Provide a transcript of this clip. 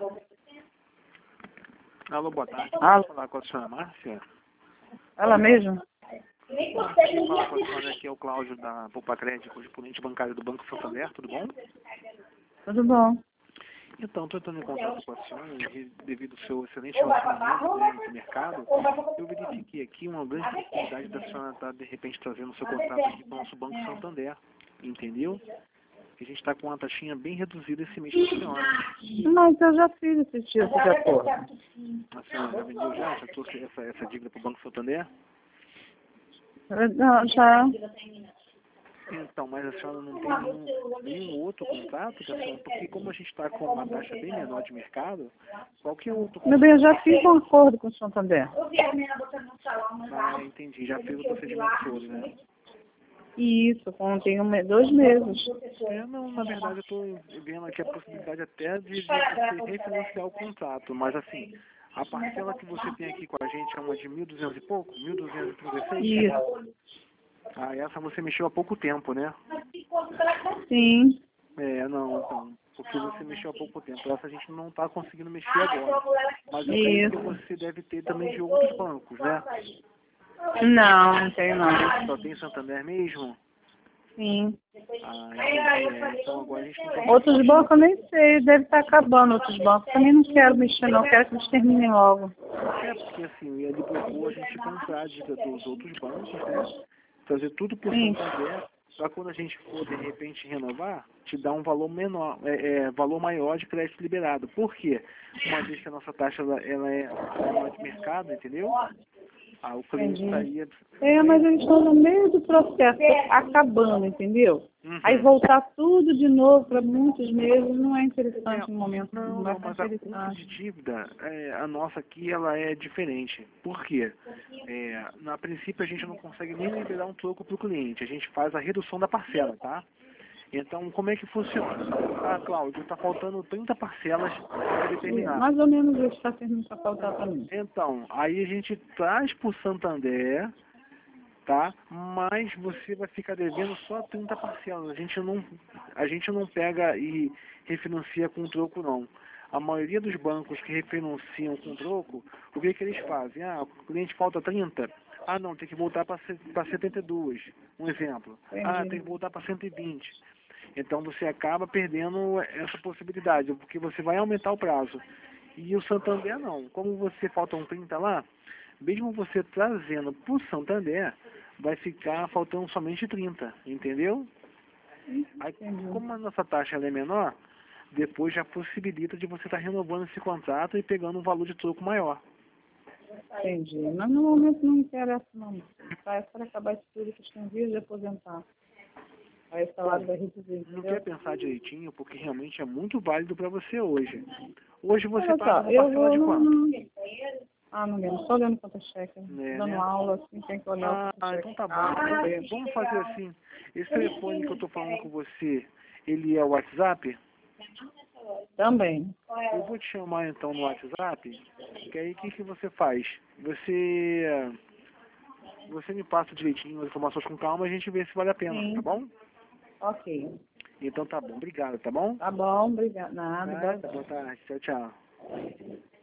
Alô, boa tarde. Alô. Posso falar com a senhora Márcia? Ela mesma? Quem fala com a senhora aqui é o Cláudio da Poupa Crédito, correspondente bancário do Banco Santander, tudo bom? Tudo bom. Então, estou entrando em contato com a senhora devido ao seu excelente relacionamento, né, com o mercado. Eu verifiquei aqui uma grande possibilidade da senhora estar, de repente, trazendo o seu contrato aqui para o nosso Banco Santander, entendeu? Que a gente está com uma taxinha bem reduzida esse mês para a senhora. Mas eu já fiz esse tipo de acordo. A senhora já vendeu já trouxe essa dívida para o Banco Santander? Não, já. Então, mas a senhora não tem nenhum outro contrato, que a senhora, porque como a gente está com uma taxa bem menor de mercado, qualquer outro Meu bem, eu já fiz um acordo com o Santander. Ah, entendi, já fez o procedimento todo, né? Isso, tem 2 meses. Não, na verdade eu estou vendo aqui a possibilidade até de você refinanciar o contrato, mas assim, a parcela que você tem aqui com a gente é uma de 1.200 e pouco? 1.236? Isso. Ah, essa você mexeu há pouco tempo, né? Sim. Não, então, porque você mexeu há pouco tempo. Essa a gente não está conseguindo mexer agora. Mas eu creio que você deve ter também de outros bancos, né? Não, não tenho não. Só tem Santander mesmo? Sim. Ah, entendi. Então agora a gente não tem... Outros bancos eu nem sei, deve estar acabando outros bancos. Também não quero mexer não, quero que eles terminem logo. Porque assim, ele propôs a gente comprar a dívida dos outros bancos, né? Fazer tudo por Santander, para quando a gente for de repente renovar, te dar um valor menor, valor maior de crédito liberado. Por quê? Uma vez que a nossa taxa ela é menor de mercado, entendeu? O cliente estaria... Mas eles estão no meio do processo, acabando, entendeu? Aí voltar tudo de novo para muitos meses não é interessante no momento. Não, mas a conta de dívida, a nossa aqui, ela é diferente. Por quê? Na princípio, a gente não consegue nem liberar um troco para o cliente. A gente faz a redução da parcela, tá? Então, como é que funciona? Ah, Cláudio, está faltando 30 parcelas para ele terminar. Mais ou menos isso está terminando para faltar para mim. Então, aí a gente traz para o Santander, tá? Mas você vai ficar devendo só 30 parcelas. A gente não pega e refinancia com troco, não. A maioria dos bancos que refinanciam com troco, o que eles fazem? O cliente falta 30. Não, tem que voltar para 72. Um exemplo. Tem que voltar para 120. Então você acaba perdendo essa possibilidade, porque você vai aumentar o prazo. E o Santander não. Como você faltam 30 lá, mesmo você trazendo para o Santander, vai ficar faltando somente 30, entendeu? Aí, como a nossa taxa ela é menor, depois já possibilita de você estar renovando esse contrato e pegando um valor de troco maior. Entendi. Mas no momento não me interessa não. É para acabar isso tudo que estão vindo de aposentar. Aí o salário vai reduzir. Não quer pensar direitinho, porque realmente é muito válido para você hoje. Hoje você está numa eu parcela de quanto? Não lembro. Só olhando quanto cheque. Dando aula, assim, tem que olhar o então tá bom. Vamos fazer assim. Esse telefone que eu estou falando com você, ele é o WhatsApp? Também. Eu vou te chamar então no WhatsApp, que aí o que você faz? Você me passa direitinho as informações com calma e a gente vê se vale a pena, tá bom? Ok. Então tá bom, obrigado, tá bom? Tá bom, obrigado. Nada. Boa tarde, tchau, tchau.